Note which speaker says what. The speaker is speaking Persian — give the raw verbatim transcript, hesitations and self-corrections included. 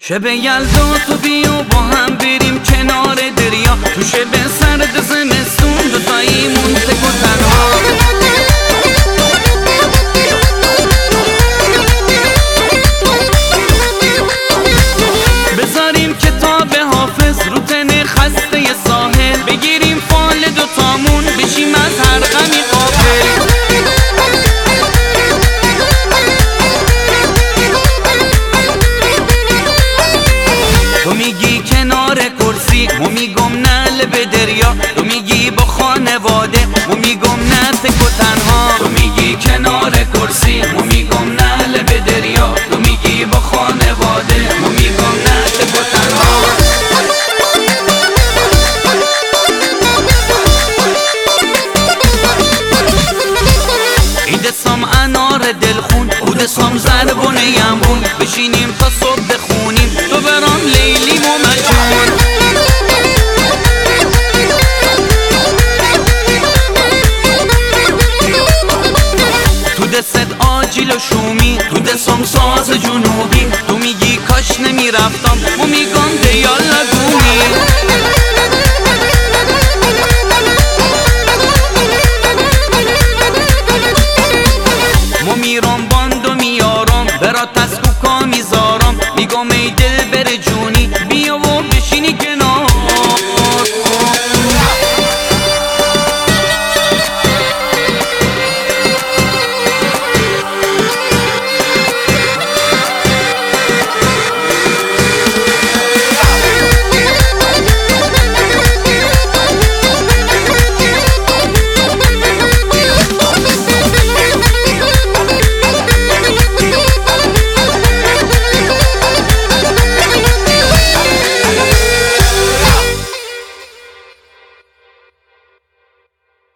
Speaker 1: شب یلدا تو بیا با هم بریم کنار دریا، تو شب سرد زمستون دوتاییمون تک و تنها. بذاریم کتاب حافظ رو تن خسته ساحل، بگیریم فال دوتامون بشیم از هر غمی غافل. تو میگی کنار کرسی، مو میگم نه لب دریا. تو میگی با خانواده، مو میگم نه تک و تنها. تو میگی کنار کرسی، مو میگم نه لب دریا. تو میگی با خانواده، مو میگم نه تک و تنها. عید سام انار دلخون، عود سام زربون یمبون، بشینیم تا صبح بخونیم تو برام لیلی و مجنون. تو دست آجیل و شومی، تو دستم ساز جنوبی. تو میگی کاش نمیرفت